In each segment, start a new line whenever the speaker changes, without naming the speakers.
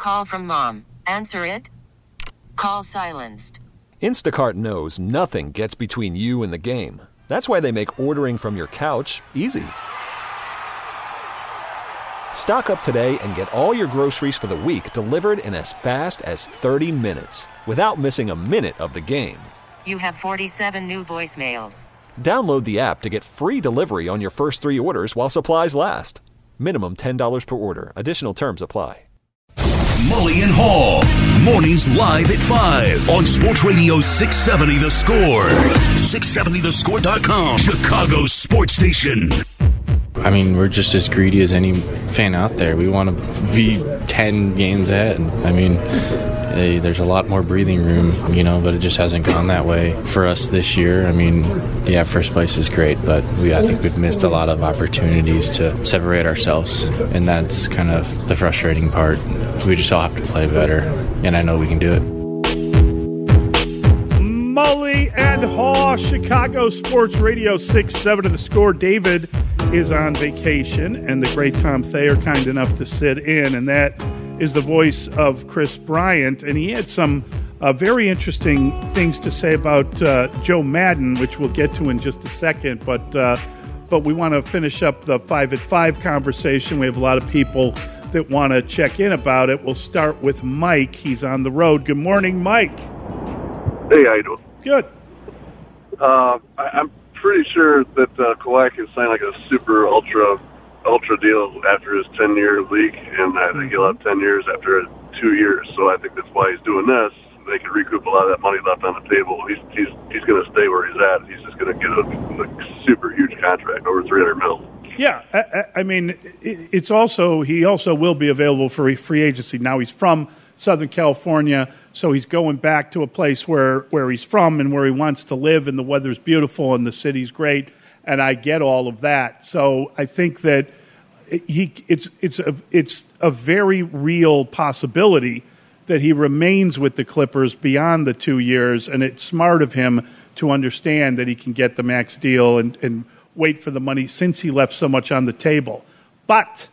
call from mom. Answer it. Call silenced.
Instacart knows nothing gets between you and the game. That's why they make ordering from your couch easy. Stock up today and get all your groceries for the week delivered in as fast as 30 minutes without missing a minute of the game.
You have 47 new voicemails.
Download the app to get free delivery on your first 3 orders while supplies last. Minimum $10 per order. Additional terms apply.
Mully and Haw. Mornings live at 5 on Sports Radio 670 The Score. 670thescore.com. Chicago's sports station.
I mean, we're just as greedy as any fan out there. We want to be 10 games ahead. I mean, there's a lot more breathing room, but it just hasn't gone that way for us this year. I mean, yeah, first place is great, but I think we've missed a lot of opportunities to separate ourselves, and that's kind of the frustrating part. We just all have to play better, and I know we can do it.
Mully and Haw, Chicago Sports Radio 670 The Score. David is on vacation, and the great Tom Thayer kind enough to sit in, and that is the voice of Kris Bryant, and he had some very interesting things to say about Joe Maddon, which we'll get to in just a second, but we want to finish up the 5 at 5 conversation. We have a lot of people that want to check in about it. We'll start with Mike. He's on the road. Good morning, Mike.
Hey, how you doing?
Good.
I'm pretty sure that Kawhi can sign like a super ultra deal after his 10-year league, and I think he'll have 10 years after 2 years. So I think that's why he's doing this. They can recoup a lot of that money left on the table. He's going to stay where he's at. He's just going to get a super huge contract, over $300 million.
Yeah, I mean, he also will be available for free agency. Now he's from Southern California, so he's going back to a place where he's from and where he wants to live, and the weather's beautiful and the city's great, and I get all of that. So I think that it's a very real possibility that he remains with the Clippers beyond the 2 years, and it's smart of him to understand that he can get the max deal and wait for the money since he left so much on the table. But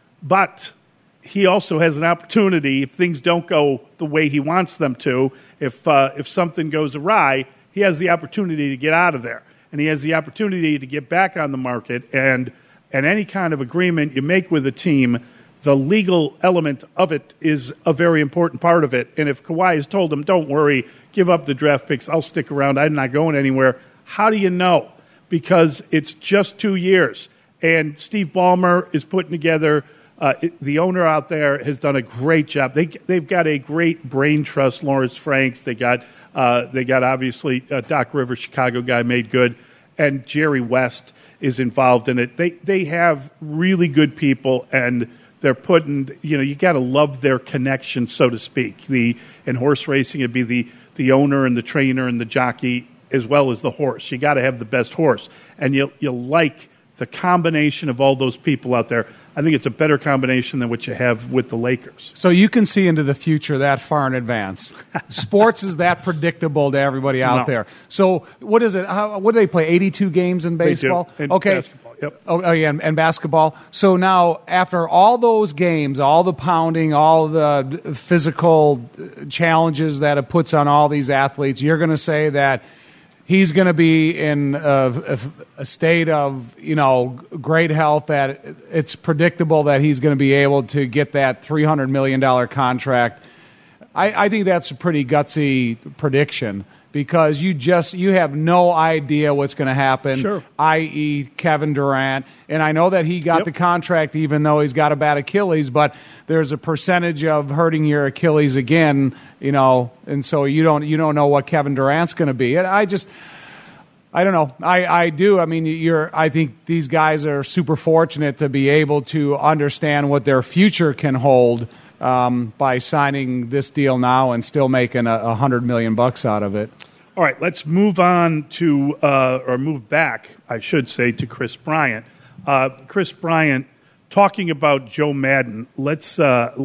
he also has an opportunity, if things don't go the way he wants them to, if something goes awry, he has the opportunity to get out of there. And he has the opportunity to get back on the market. And any kind of agreement you make with a team, the legal element of it is a very important part of it. And if Kawhi has told him, don't worry, give up the draft picks, I'll stick around, I'm not going anywhere, how do you know? Because it's just 2 years. And Steve Ballmer is putting together the owner out there has done a great job. They've got a great brain trust, Lawrence Franks. They got obviously Doc Rivers, Chicago guy, made good, and Jerry West is involved in it. They have really good people, and they're putting, you got to love their connection, so to speak. In horse racing, it'd be the owner and the trainer and the jockey as well as the horse. You got to have the best horse, and you like the combination of all those people out there. I think it's a better combination than what you have with the Lakers.
So you can see into the future that far in advance. Sports is that predictable to everybody out there. So what is it? What do they play? 82 games in baseball?
They do.
Okay.
Basketball, yep.
Oh yeah, and basketball. So now after all those games, all the pounding, all the physical challenges that it puts on all these athletes, you're going to say that he's going to be in a state of, great health, that it's predictable that he's going to be able to get that $300 million contract. I think that's a pretty gutsy prediction, because you have no idea what's going to happen,
sure.
i.e. Kevin Durant. And I know that he got the contract even though he's got a bad Achilles, but there's a percentage of hurting your Achilles again, and so you don't know what Kevin Durant's going to be. And I don't know. I do. I mean, I think these guys are super fortunate to be able to understand what their future can hold by signing this deal now and still making $100 million out of it.
All right, let's move on to, or move back, I should say, to Kris Bryant. Kris Bryant talking about Joe Maddon. Let's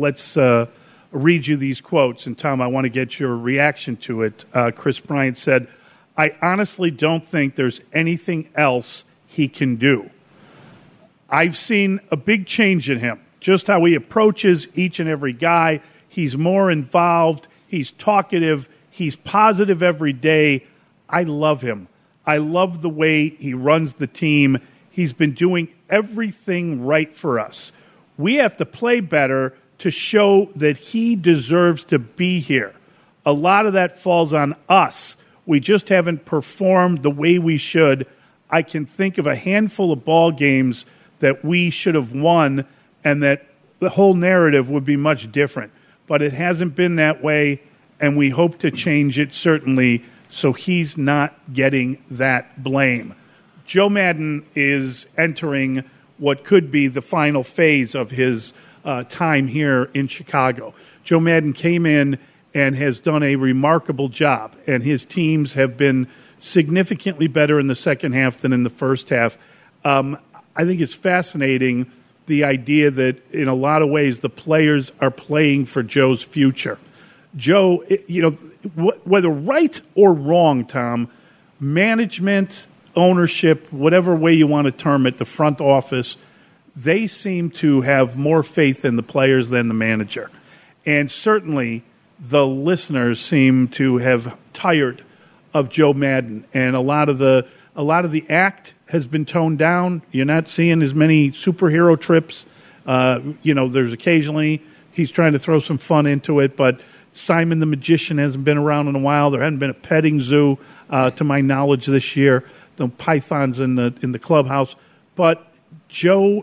read you these quotes, and Tom, I want to get your reaction to it. Kris Bryant said, "I honestly don't think there's anything else he can do. I've seen a big change in him, just how he approaches each and every guy. He's more involved. He's talkative. He's positive every day. I love him. I love the way he runs the team. He's been doing everything right for us. We have to play better to show that he deserves to be here. A lot of that falls on us. We just haven't performed the way we should. I can think of a handful of ball games that we should have won and that the whole narrative would be much different. But it hasn't been that way, and we hope to change it, certainly, so he's not getting that blame. Joe Maddon is entering what could be the final phase of his time here in Chicago. Joe Maddon came in and has done a remarkable job, and his teams have been significantly better in the second half than in the first half. I think it's fascinating, the idea that in a lot of ways the players are playing for Joe's future. Joe, whether right or wrong, Tom, management, ownership, whatever way you want to term it, the front office, they seem to have more faith in the players than the manager. And certainly the listeners seem to have tired of Joe Maddon, and a lot of the act has been toned down. You're not seeing as many superhero trips. There's occasionally he's trying to throw some fun into it, but Simon the Magician hasn't been around in a while. There hasn't been a petting zoo, to my knowledge, this year. The pythons in the clubhouse, but Joe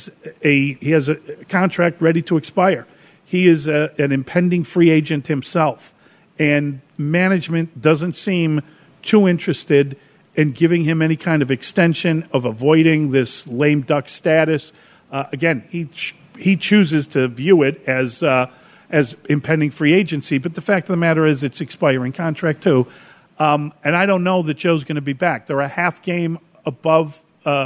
he has a contract ready to expire. He is an impending free agent himself, and management doesn't seem too interested in giving him any kind of extension, of avoiding this lame duck status. Again, he chooses to view it as impending free agency, but the fact of the matter is it's expiring contract too. And I don't know that Joe's going to be back. They're a half game above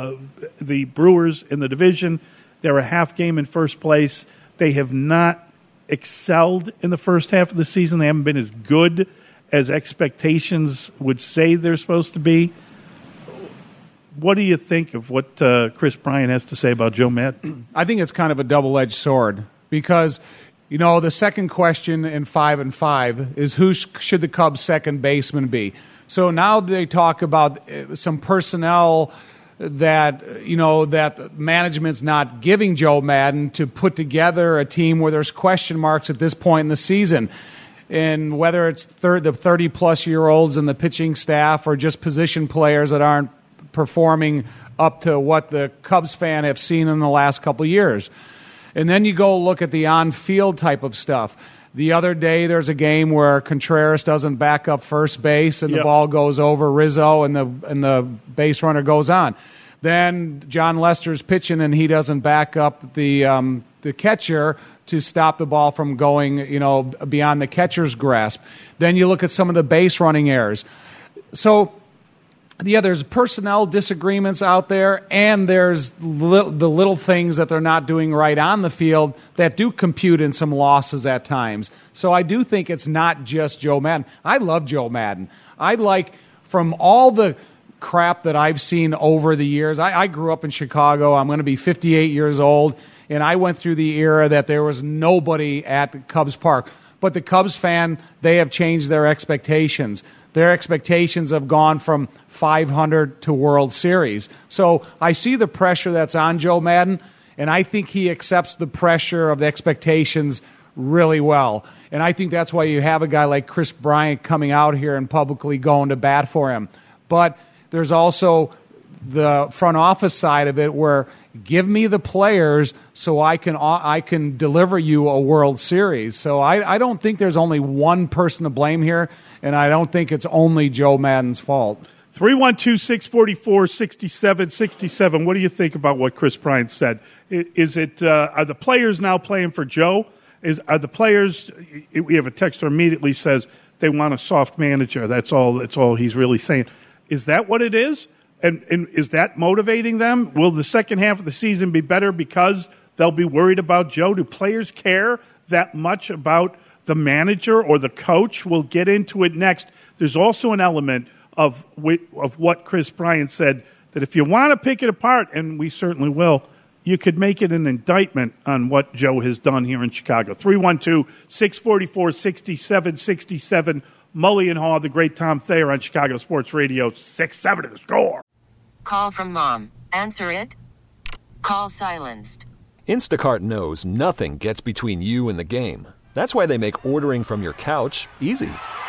the Brewers in the division. They're a half game in first place. They have not excelled in the first half of the season. They haven't been as good as expectations would say they're supposed to be. What do you think of what Chris Bryant has to say about Joe Maddon?
I think it's kind of a double-edged sword because, the second question in 5 and 5 is who should the Cubs' second baseman be? So now they talk about some personnel that, that management's not giving Joe Maddon to put together a team where there's question marks at this point in the season. And whether it's the 30-plus-year-olds in the pitching staff or just position players that aren't performing up to what the Cubs fan have seen in the last couple of years. And then you go look at the on-field type of stuff. The other day there's a game where Contreras doesn't back up first base and the ball goes over Rizzo and the base runner goes on. Then John Lester's pitching and he doesn't back up the catcher to stop the ball from going, beyond the catcher's grasp. Then you look at some of the base running errors. So there's personnel disagreements out there, and there's the little things that they're not doing right on the field that do compute in some losses at times. So I do think it's not just Joe Maddon. I love Joe Maddon. From all the crap that I've seen over the years, I grew up in Chicago. I'm going to be 58 years old, and I went through the era that there was nobody at Cubs Park. But the Cubs fan, they have changed their expectations. Their expectations have gone from 500 to World Series. So I see the pressure that's on Joe Maddon, and I think he accepts the pressure of the expectations really well. And I think that's why you have a guy like Chris Bryant coming out here and publicly going to bat for him. But there's also the front office side of it where give me the players so I can deliver you a World Series. So I don't think there's only one person to blame here, and I don't think it's only Joe Maddon's fault.
312-644-6767. What do you think about what Chris Bryant said? Is it are the players now playing for Joe? Are the players? We have a texter immediately says they want a soft manager. That's all he's really saying. Is that what it is? And is that motivating them? Will the second half of the season be better because they'll be worried about Joe? Do players care that much about the manager or the coach? We'll get into it next. There's also an element of what Chris Bryant said, that if you want to pick it apart, and we certainly will, you could make it an indictment on what Joe has done here in Chicago. 312-644-6767. Mully and Haw, the great Tom Thayer on Chicago Sports Radio 6-7 to the Score.
Call from mom. Answer it. Call silenced.
Instacart knows nothing gets between you and the game. That's why they make ordering from your couch easy.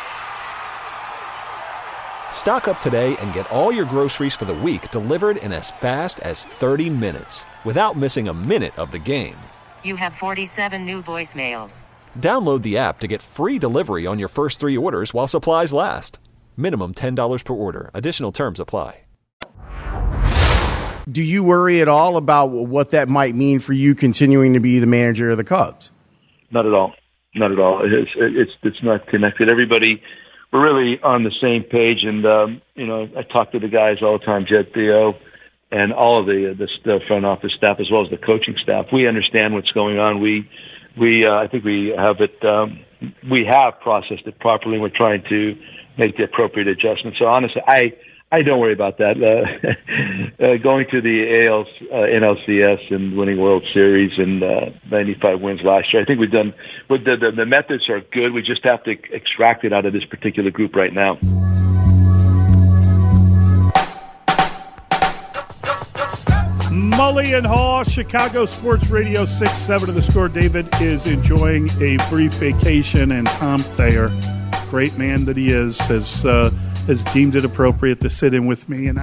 Stock up today and get all your groceries for the week delivered in as fast as 30 minutes without missing a minute of the game.
You have 47 new voicemails.
Download the app to get free delivery on your first 3 orders while supplies last. Minimum $10 per order. Additional terms apply.
Do you worry at all about what that might mean for you continuing to be the manager of the Cubs?
Not at all. Not at all. It's not connected. Everybody, we're really on the same page. And, I talk to the guys all the time, Jed, Theo, and all of the front office staff as well as the coaching staff. We understand what's going on. I think we have it. We have processed it properly, and we're trying to make the appropriate adjustments. So honestly, I don't worry about that. Going to the NLCS and winning World Series and 95 wins last year, I think we've done. The methods are good. We just have to extract it out of this particular group right now.
Mully and Haw, Chicago Sports Radio 6-7 to the Score. David is enjoying a brief vacation, and Tom Thayer, great man that he is, has deemed it appropriate to sit in with me. And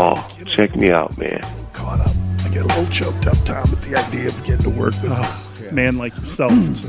check me out, man.
Caught up. I get a little choked up, Tom, at the idea of getting to work with a man like yourself. It's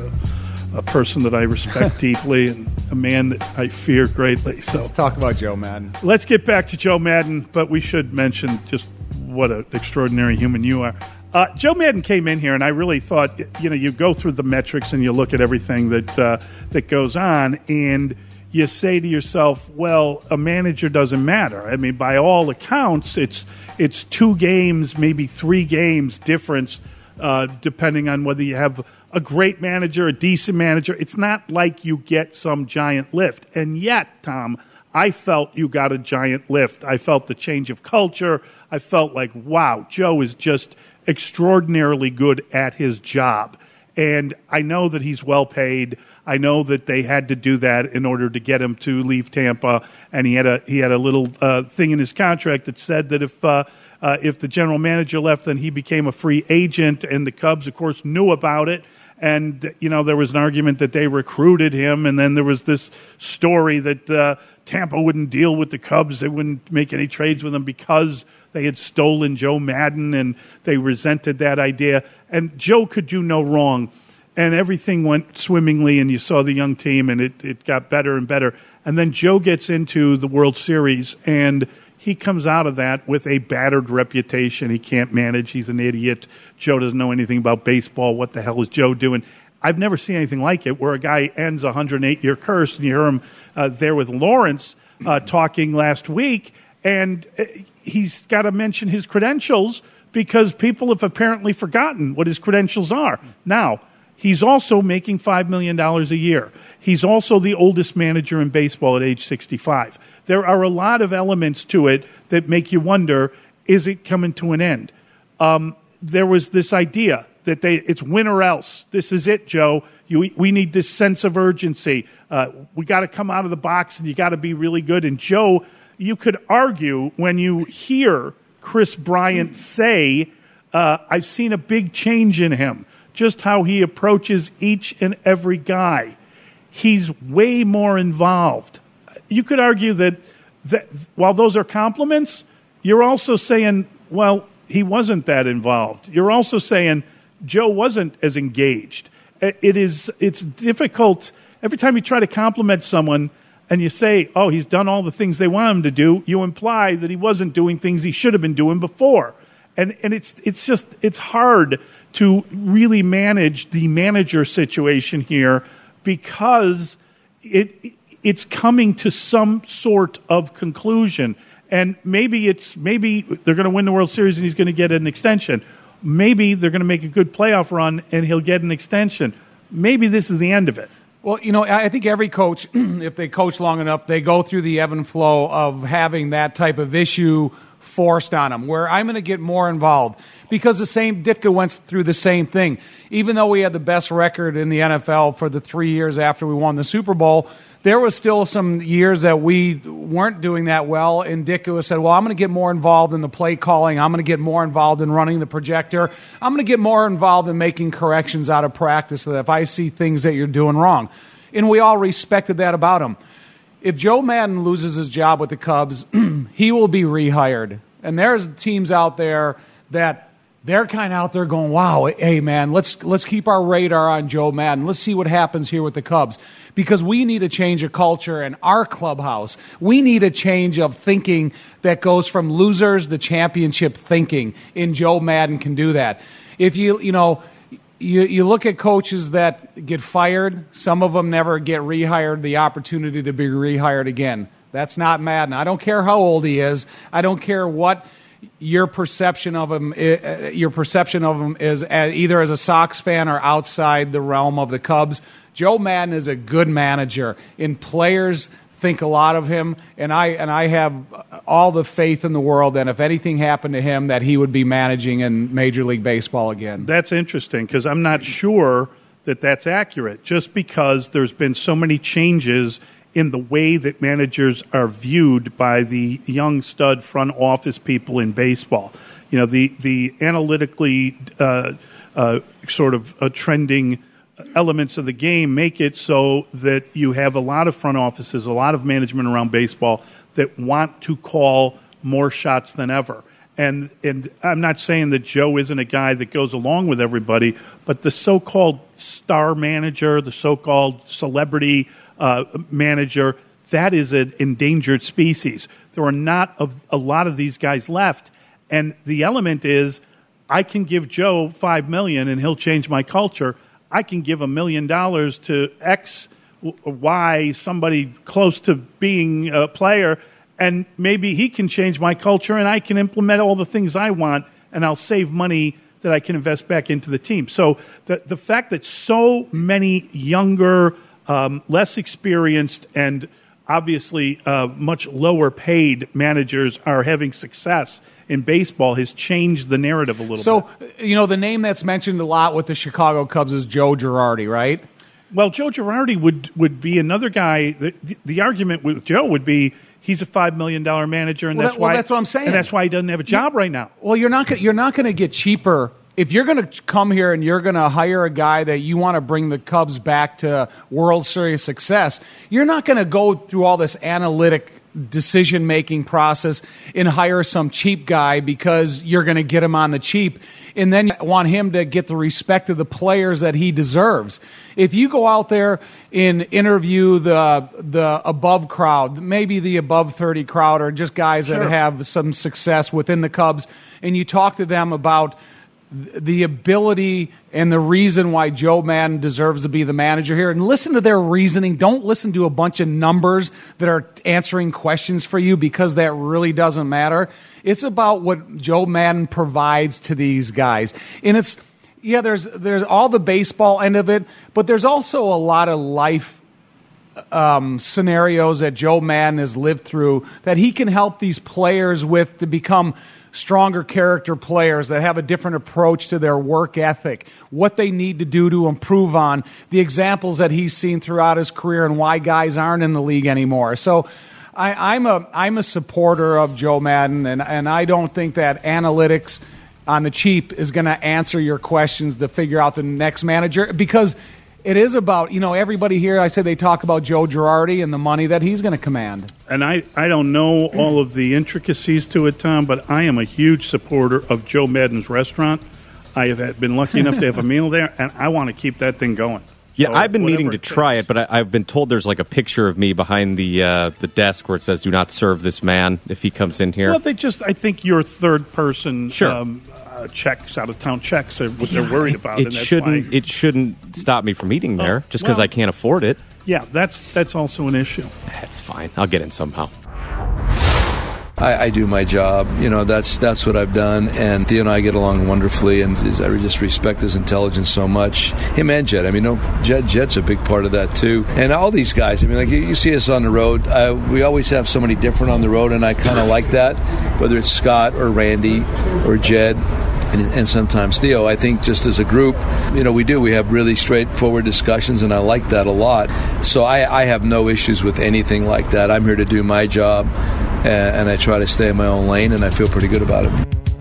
a person that I respect deeply and a man that I fear greatly. So
let's talk about Joe Maddon.
Let's get back to Joe Maddon, but we should mention just what an extraordinary human you are. Joe Maddon came in here, and I really thought, you go through the metrics and you look at everything that goes on, and you say to yourself, well, a manager doesn't matter. I mean, by all accounts, it's 2 games, maybe 3 games difference, depending on whether you have a great manager, a decent manager. It's not like you get some giant lift. And yet, Tom, I felt you got a giant lift. I felt the change of culture. I felt like, wow, Joe is just extraordinarily good at his job. And I know that he's well paid. I know that they had to do that in order to get him to leave Tampa. And he had a little thing in his contract that said that if the general manager left, then he became a free agent. And the Cubs, of course, knew about it. And, there was an argument that they recruited him. And then there was this story that Tampa wouldn't deal with the Cubs. They wouldn't make any trades with them because they had stolen Joe Maddon, and they resented that idea. And Joe could do no wrong. And everything went swimmingly, and you saw the young team, and it got better and better. And then Joe gets into the World Series, and he comes out of that with a battered reputation. He can't manage. He's an idiot. Joe doesn't know anything about baseball. What the hell is Joe doing? I've never seen anything like it, where a guy ends a 108-year curse, and you hear him there with Lawrence talking last week, and he's got to mention his credentials because people have apparently forgotten what his credentials are. Now, he's also making $5 million a year. He's also the oldest manager in baseball at age 65. There are a lot of elements to it that make you wonder, is it coming to an end? There was this idea that it's win or else. This is it, Joe. We need this sense of urgency. We got to come out of the box, and you got to be really good. And Joe, you could argue when you hear Chris Bryant say, I've seen a big change in him, just how he approaches each and every guy. He's way more involved. You could argue that while those are compliments, you're also saying, well, he wasn't that involved. You're also saying Joe wasn't as engaged. It's difficult. Every time you try to compliment someone and you say, oh, he's done all the things they want him to do, you imply that he wasn't doing things he should have been doing before. And it's hard to really manage the manager situation here because it's coming to some sort of conclusion. And maybe they're going to win the World Series and he's going to get an extension. Maybe they're going to make a good playoff run and he'll get an extension. Maybe this is the end of it.
Well, I think every coach, if they coach long enough, they go through the ebb and flow of having that type of issue forced on him, where I'm going to get more involved. Because Ditka went through the same thing. Even though we had the best record in the NFL for the 3 years after we won the Super Bowl, there was still some years that we weren't doing that well, and Ditka said, well, I'm going to get more involved in the play calling. I'm going to get more involved in running the projector. I'm going to get more involved in making corrections out of practice so that if I see things that you're doing wrong. And we all respected that about him. If Joe Madden loses his job with the Cubs, he will be rehired. And there's teams out there that they're kind of out there going, wow, hey, man, let's keep our radar on Joe Madden. Let's see what happens here with the Cubs. Because we need a change of culture in our clubhouse. We need a change of thinking that goes from losers to championship thinking, and Joe Madden can do that. If you look at coaches that get fired, some of them never get rehired, the opportunity to be rehired again. That's not Madden. I don't care how old he is. I don't care what your perception of him is either as a Sox fan or outside the realm of the Cubs. Joe Madden is a good manager, and players think a lot of him, and I have all the faith in the world that if anything happened to him, that he would be managing in Major League Baseball again.
That's interesting, because I'm not sure that that's accurate, just because there's been so many changes in the way that managers are viewed by the young stud front office people in baseball. You know, the analytically sort of trending elements of the game make it so that you have a lot of front offices, a lot of management around baseball that want to call more shots than ever. And I'm not saying that Joe isn't a guy that goes along with everybody, but the so-called star manager, the so-called celebrity manager, that is an endangered species. There are not a lot of these guys left. And the element is, I can give Joe $5 million and he'll change my culture. I can give $1 million to X, Y, somebody close to being a player, and maybe he can change my culture and I can implement all the things I want, and I'll save money that I can invest back into the team. So the fact that so many younger, less experienced, and obviously much lower paid managers are having success in baseball has changed the narrative a little bit.
So, the name that's mentioned a lot with the Chicago Cubs is Joe Girardi, right?
Well, Joe Girardi would be another guy. The argument with Joe would be he's a $5 million manager, and that's why.
That's what I'm saying.
And that's why he doesn't have a job right now.
Well, you're not going to get cheaper. If you're going to come here and you're going to hire a guy that you want to bring the Cubs back to World Series success, you're not going to go through all this analytic decision-making process and hire some cheap guy because you're going to get him on the cheap and then want him to get the respect of the players that he deserves. If you go out there and interview the above crowd, maybe the above 30 crowd, or just guys that have some success within the Cubs, and you talk to them about the ability and the reason why Joe Madden deserves to be the manager here, and listen to their reasoning. Don't listen to a bunch of numbers that are answering questions for you, because that really doesn't matter. It's about what Joe Madden provides to these guys. And it's, there's all the baseball end of it, but there's also a lot of life scenarios that Joe Madden has lived through that he can help these players with to become stronger character players that have a different approach to their work ethic, what they need to do to improve on, the examples that he's seen throughout his career and why guys aren't in the league anymore. So I'm a supporter of Joe Madden, and I don't think that analytics on the cheap is going to answer your questions to figure out the next manager, because it is about, everybody here, I said they talk about Joe Girardi and the money that he's going to command.
And I don't know all of the intricacies to it, Tom, but I am a huge supporter of Joe Madden's restaurant. I have been lucky enough to have a meal there, and I want to keep that thing going.
Yeah,
So
I've been
whatever
meaning to try it, but I've been told there's like a picture of me behind the desk where it says, "Do not serve this man" if he comes in here.
Well, I think your third person
Sure.
checks, out of town checks, are what they're worried about.
It
and that's
shouldn't.
why,
It shouldn't stop me from eating there just because
well-
I can't afford it.
yeah, that's also an issue.
That's fine. I'll get in somehow.
I do my job. That's what I've done. And Theo and I get along wonderfully, and I just respect his intelligence so much. Him and Jet. Jet's a big part of that too. And all these guys. Like you see us on the road. We always have somebody different on the road, and I kind of like that. Whether it's Scott or Randy or Jed. And sometimes Theo. I think just as a group, we have really straightforward discussions, and I like that a lot. So I have no issues with anything like that. I'm here to do my job, and I try to stay in my own lane, and I feel pretty good about it.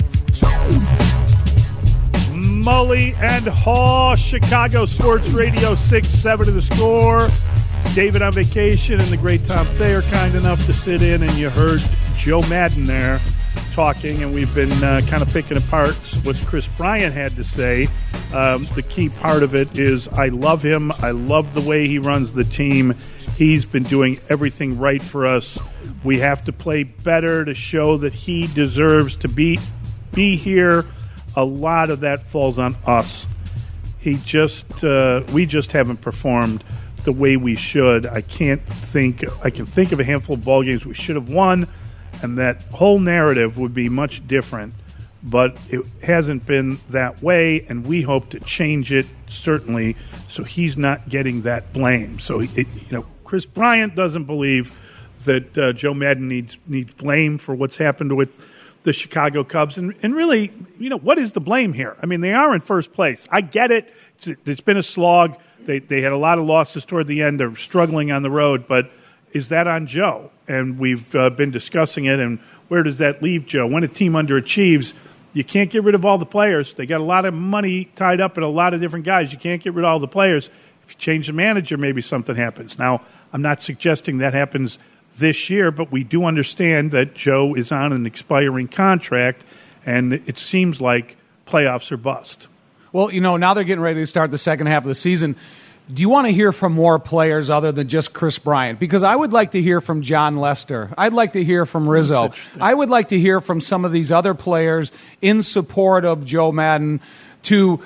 Mully and Haw, Chicago Sports Radio 6-7 to the Score. David on vacation, and the great Tom Thayer kind enough to sit in, and you heard Joe Maddon there talking, and we've been kind of picking apart what Chris Bryant had to say. The key part of it is I love him. I love the way he runs the team. He's been doing everything right for us. We have to play better to show that he deserves to be here. A lot of that falls on us. We just haven't performed the way we should. I can think of a handful of ball games we should have won, and that whole narrative would be much different, but it hasn't been that way, and we hope to change it, certainly, so he's not getting that blame. So, Chris Bryant doesn't believe that Joe Maddon needs blame for what's happened with the Chicago Cubs. And really, what is the blame here? They are in first place. I get it. It's been a slog. They had a lot of losses toward the end. They're struggling on the road, but is that on Joe? And we've been discussing it, and where does that leave Joe? When a team underachieves, you can't get rid of all the players. They got a lot of money tied up in a lot of different guys. You can't get rid of all the players. If you change the manager, maybe something happens. Now, I'm not suggesting that happens this year, but we do understand that Joe is on an expiring contract, and it seems like playoffs are bust.
Well, now they're getting ready to start the second half of the season. Do you want to hear from more players other than just Chris Bryant? Because I would like to hear from John Lester. I'd like to hear from Rizzo. I would like to hear from some of these other players in support of Joe Maddon to,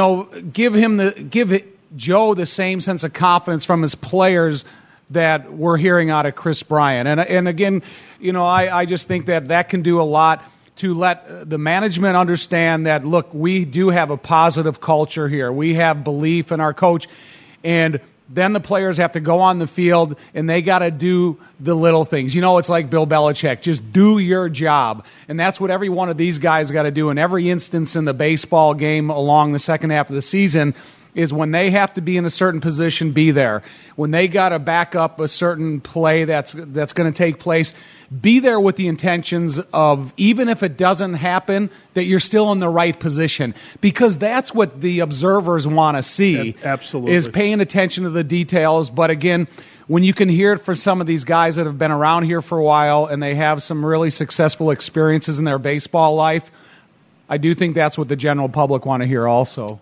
give Joe the same sense of confidence from his players that we're hearing out of Chris Bryant. And again, I just think that can do a lot to let the management understand that, look, we do have a positive culture here. We have belief in our coach. And then the players have to go on the field, and they got to do the little things. It's like Bill Belichick. Just do your job. And that's what every one of these guys got to do in every instance in the baseball game along the second half of the season is when they have to be in a certain position, be there. When they got to back up a certain play that's going to take place, be there with the intentions of, even if it doesn't happen, that you're still in the right position. Because that's what the observers want to see.
Absolutely.
Is paying attention to the details. But again, when you can hear it from some of these guys that have been around here for a while and they have some really successful experiences in their baseball life, I do think that's what the general public want to hear also.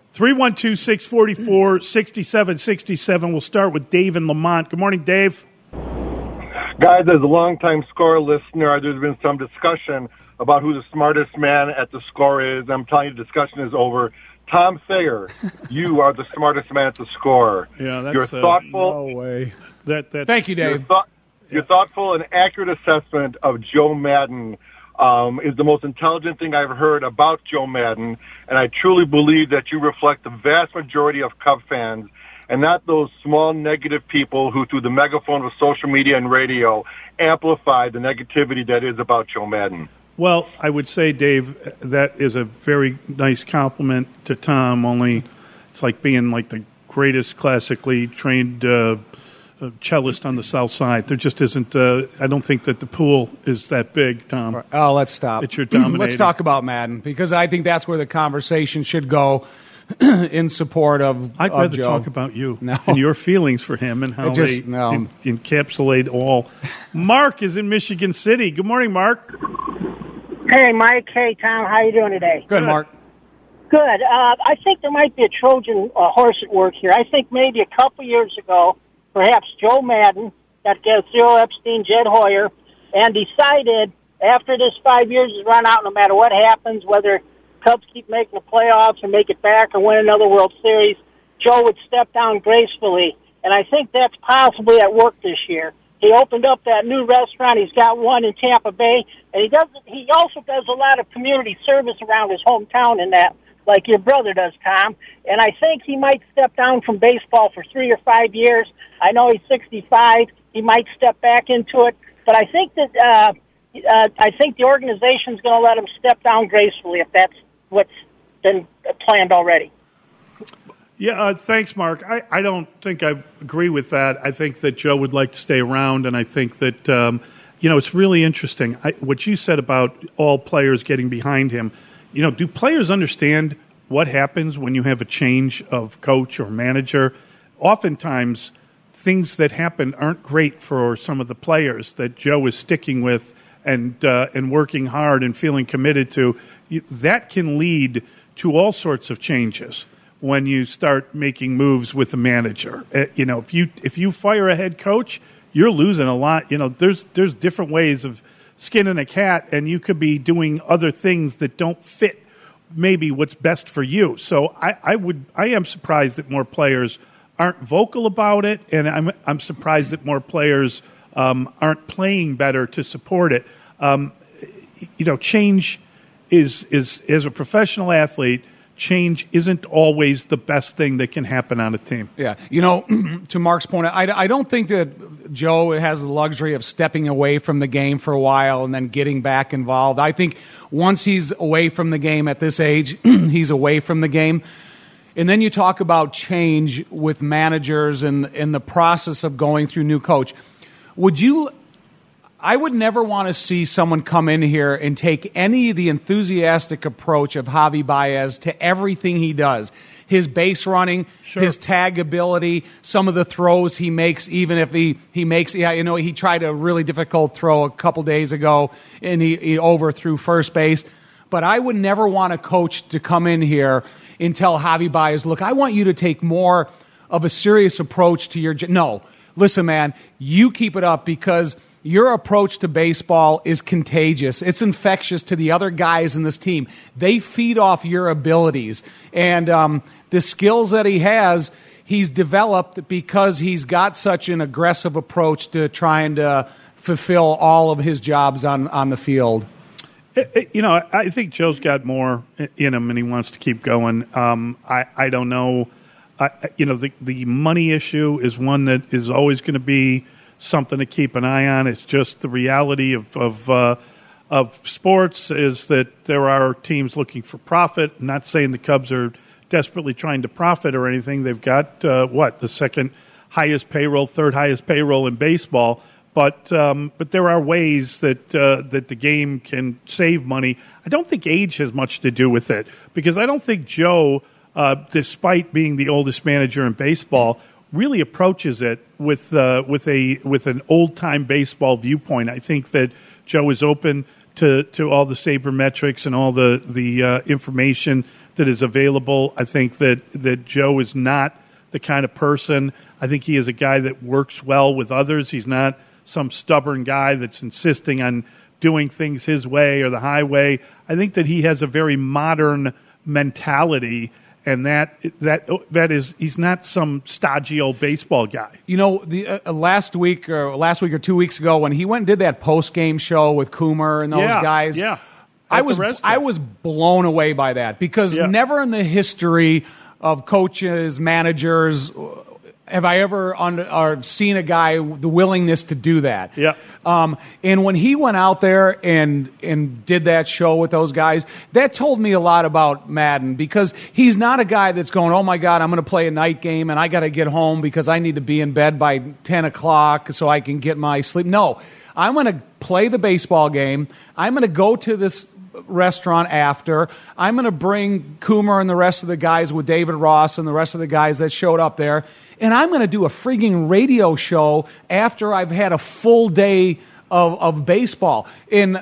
312-644-6767. We'll start with Dave in Lamont. Good morning, Dave.
Guys, as a longtime Score listener, there's been some discussion about who the smartest man at the Score is. I'm telling you, the discussion is over. Tom Thayer, you are the smartest man at the Score.
Yeah, that's
you're thoughtful.
No way.
Thank you, Dave.
Your thoughtful and accurate assessment of Joe Maddon is the most intelligent thing I've heard about Joe Maddon, and I truly believe that you reflect the vast majority of Cub fans and not those small negative people who, through the megaphone of social media and radio, amplify the negativity that is about Joe Maddon.
Well, I would say, Dave, that is a very nice compliment to Tom, only it's like being like the greatest classically trained cellist on the South Side. There just isn't, I don't think that the pool is that big, Tom.
Oh, let's stop.
That you're dominating.
Let's talk about Maddon, because I think that's where the conversation should go in support of
I'd rather
Joe.
talk about you and your feelings for him and how they encapsulate all. Mark is in Michigan City. Good morning, Mark.
Hey, Mike. Hey, Tom. How you doing today?
Good, Mark.
Good. I think there might be a Trojan horse at work here. I think maybe a couple years ago, perhaps Joe Maddon got together with Theo Epstein, Jed Hoyer, and decided after this 5 years is run out, no matter what happens, whether Cubs keep making the playoffs or make it back or win another World Series, Joe would step down gracefully. And I think that's possibly at work this year. He opened up that new restaurant. He's got one in Tampa Bay, and he also does a lot of community service around his hometown and that, like your brother does, Tom. And I think he might step down from baseball for 3 or 5 years. I know he's 65. He might step back into it, but I think that I think the organization's going to let him step down gracefully if that's what's been planned already.
Yeah, thanks, Mark. I don't think I agree with that. I think that Joe would like to stay around, and I think that, it's really interesting. What you said about all players getting behind him, do players understand what happens when you have a change of coach or manager? Oftentimes, things that happen aren't great for some of the players that Joe is sticking with and working hard and feeling committed to. That can lead to all sorts of changes when you start making moves with a manager. If you fire a head coach, you're losing a lot. There's different ways of skinning a cat, and you could be doing other things that don't fit maybe what's best for you. So I am surprised that more players aren't vocal about it, and I'm surprised that more players aren't playing better to support it. Change is as a professional athlete, change isn't always the best thing that can happen on a team.
Yeah. To Mark's point, I don't think that Joe has the luxury of stepping away from the game for a while and then getting back involved. I think once he's away from the game at this age, he's away from the game. And then you talk about change with managers and the process of going through new coach. I would never want to see someone come in here and take any of the enthusiastic approach of Javi Baez to everything he does. His base running, his tag ability, some of the throws he makes, even if he makes, he tried a really difficult throw a couple days ago and he overthrew first base. But I would never want a coach to come in here and tell Javi Baez, look, I want you to take more of a serious approach to your... No, listen, man, you keep it up because your approach to baseball is contagious. It's infectious to the other guys in this team. They feed off your abilities. And the skills that he has, he's developed because he's got such an aggressive approach to trying to fulfill all of his jobs on the field.
I think Joe's got more in him and he wants to keep going. I don't know. The money issue is one that is always going to be something to keep an eye on. It's just the reality of sports is that there are teams looking for profit. I'm not saying the Cubs are desperately trying to profit or anything. They've got the second highest payroll, third highest payroll in baseball. But there are ways that the game can save money. I don't think age has much to do with it because I don't think Joe, despite being the oldest manager in baseball, really approaches it with an old time baseball viewpoint. I think that Joe is open to all the sabermetrics and all the information that is available. I think that Joe is not the kind of person. I think he is a guy that works well with others. He's not some stubborn guy that's insisting on doing things his way or the highway. I think that he has a very modern mentality. And that is, he's not some stodgy old baseball guy.
The last week or 2 weeks ago, when he went and did that post game show with Coomer and those guys, I was blown away by that because never in the history of coaches, managers, have I ever seen a guy the willingness to do that.
Yeah.
And when he went out there and did that show with those guys, that told me a lot about Madden because he's not a guy that's going, oh, my God, I'm going to play a night game and I got to get home because I need to be in bed by 10 o'clock so I can get my sleep. No, I'm going to play the baseball game. I'm going to go to this restaurant after. I'm going to bring Coomer and the rest of the guys with David Ross and the rest of the guys that showed up there. And I'm going to do a frigging radio show after I've had a full day of baseball. And,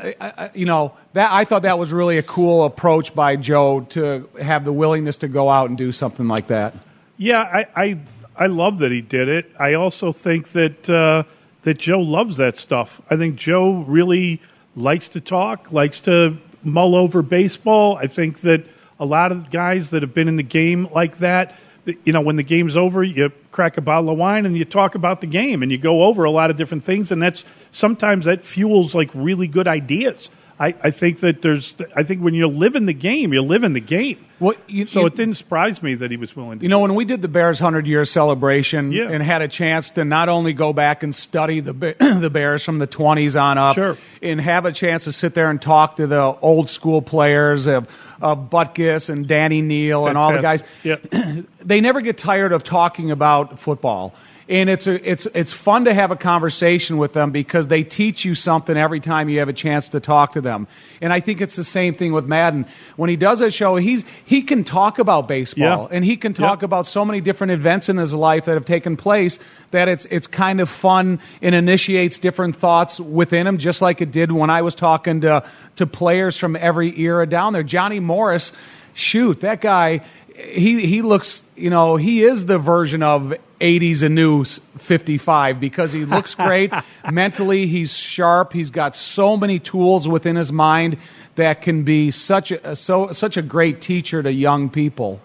that I thought that was really a cool approach by Joe to have the willingness to go out and do something like that.
Yeah, I love that he did it. I also think that Joe loves that stuff. I think Joe really likes to talk, likes to mull over baseball. I think that a lot of guys that have been in the game like that, when the game's over, you crack a bottle of wine and you talk about the game and you go over a lot of different things, and sometimes that fuels like really good ideas. I think when you live in the game, you live in the game. Well, it didn't surprise me that he was willing to.
When we did the Bears 100-year celebration and had a chance to not only go back and study the Bears from the 20s on up, and have a chance to sit there and talk to the old school players of Butkus and Danny Neal and all the guys, they never get tired of talking about football. And it's fun to have a conversation with them because they teach you something every time you have a chance to talk to them. And I think it's the same thing with Madden. When he does a show, he can talk about baseball and he can talk about so many different events in his life that have taken place that it's kind of fun and initiates different thoughts within him, just like it did when I was talking to players from every era down there. Johnny Morris, shoot, that guy. He looks, he is the version of 80s and new 55 because he looks great. Mentally, he's sharp. He's got so many tools within his mind that can be such a great teacher to young people.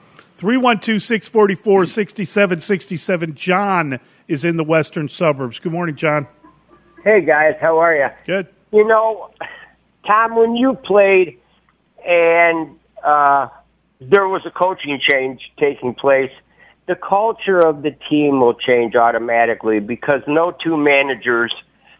312-644-6767. John is in the western suburbs. Good morning, John.
Hey, guys. How are you?
Good.
Tom, when you played and there was a coaching change taking place, the culture of the team will change automatically because no two managers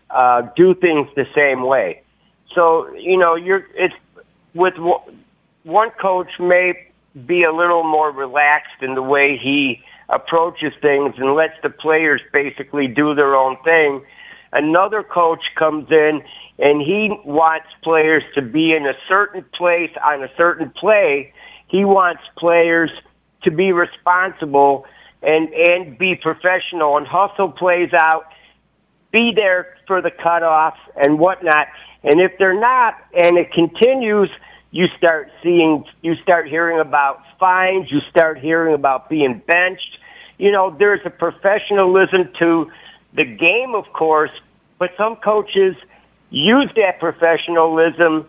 do things the same way. So, it's with one coach may be a little more relaxed in the way he approaches things and lets the players basically do their own thing. Another coach comes in and he wants players to be in a certain place on a certain play. He wants players to be responsible and be professional and hustle plays out, be there for the cutoffs and whatnot. And if they're not, and it continues, you start hearing about fines, you start hearing about being benched. There's a professionalism to the game, of course, but some coaches use that professionalism,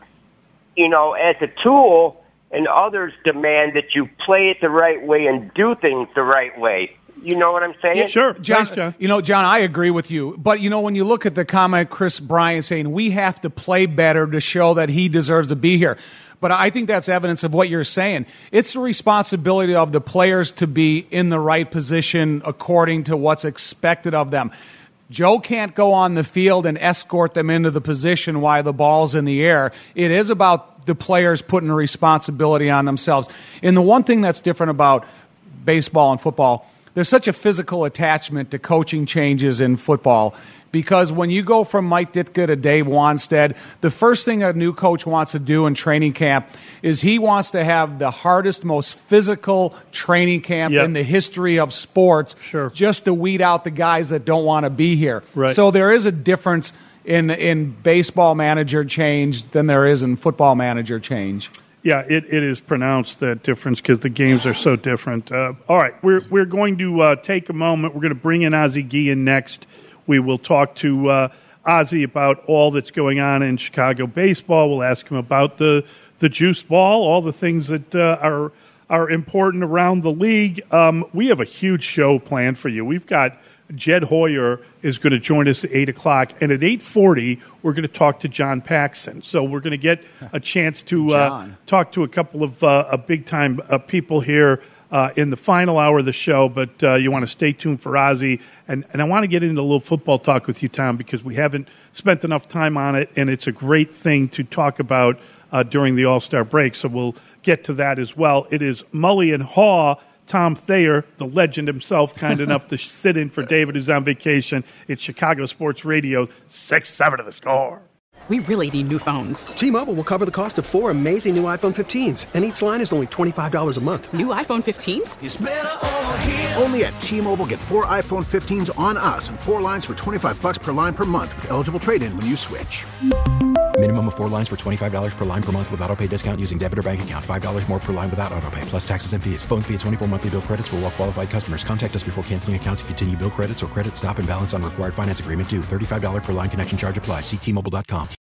as a tool, and others demand that you play it the right way and do things the right way. You know what I'm saying?
Yeah, sure.
John,
Thanks, John.
John, I agree with you. But, when you look at the comment Chris Bryant saying, we have to play better to show that he deserves to be here. But I think that's evidence of what you're saying. It's the responsibility of the players to be in the right position according to what's expected of them. Joe can't go on the field and escort them into the position while the ball's in the air. It is about the players putting a responsibility on themselves. And the one thing that's different about baseball and football, there's such a physical attachment to coaching changes in football because when you go from Mike Ditka to Dave Wanstead, the first thing a new coach wants to do in training camp is he wants to have the hardest, most physical training camp in the history of sports just to weed out the guys that don't want to be here.
Right.
So there is a difference in baseball manager change than there is in football manager change.
Yeah, it is pronounced, that difference, because the games are so different. All right, we're going to take a moment. We're going to bring in Ozzie Guillen next. We will talk to Ozzie about all that's going on in Chicago baseball. We'll ask him about the juice ball, all the things that are important around the league. We have a huge show planned for you. We've got Jed Hoyer is going to join us at 8 o'clock, and at 8:40, we're going to talk to John Paxson. So we're going to get a chance to talk to a couple of big-time people here in the final hour of the show, but you want to stay tuned for Ozzie. And I want to get into a little football talk with you, Tom, because we haven't spent enough time on it, and it's a great thing to talk about during the All-Star break. So we'll get to that as well. It is Mully and Haw. Tom Thayer, the legend himself, kind enough to sit in for David, who's on vacation. It's Chicago Sports Radio, 6-7 to the score.
We really need new phones.
T-Mobile will cover the cost of 4 amazing new iPhone 15s, and each line is only $25 a month.
New iPhone 15s?
It's better over here.
Only at T-Mobile, get 4 iPhone 15s on us and 4 lines for $25 per line per month with eligible trade-in when you switch.
Minimum of 4 lines for $25 per line per month with autopay discount using debit or bank account. $5 more per line without autopay, plus taxes and fees. Phone fee at 24 monthly bill credits for well-qualified customers. Contact us before canceling account to continue bill credits or credit stop and balance on required finance agreement due. $35 per line connection charge applies. See T-Mobile.com.